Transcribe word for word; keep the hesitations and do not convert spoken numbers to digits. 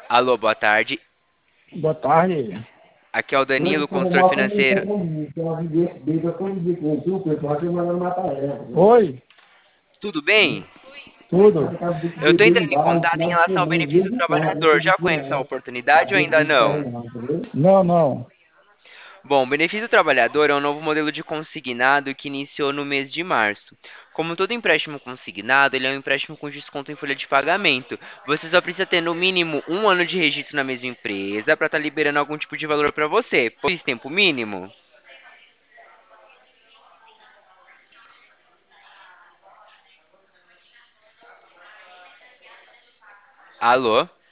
Alô, boa tarde. Boa tarde. Aqui é o Hoje Danilo, quando consultor mal comunica financeiro. comigo, que ela vive esse bebê com o pessoal que mandando matar ela. Oi, Tudo bem? tudo. Eu estou Bebê entrando em em bar, contato em final de relação ao semana, benefício dia do de tarde, trabalhador. dia Já de conhece a noite. oportunidade ou ainda não? Não, não. Bom, o benefício do trabalhador é um novo modelo de consignado que iniciou no mês de março. Como todo empréstimo consignado, ele é um empréstimo com desconto em folha de pagamento. Você só precisa ter no mínimo um ano de registro na mesma empresa para estar liberando algum tipo de valor para você. Por esse tempo mínimo? Alô?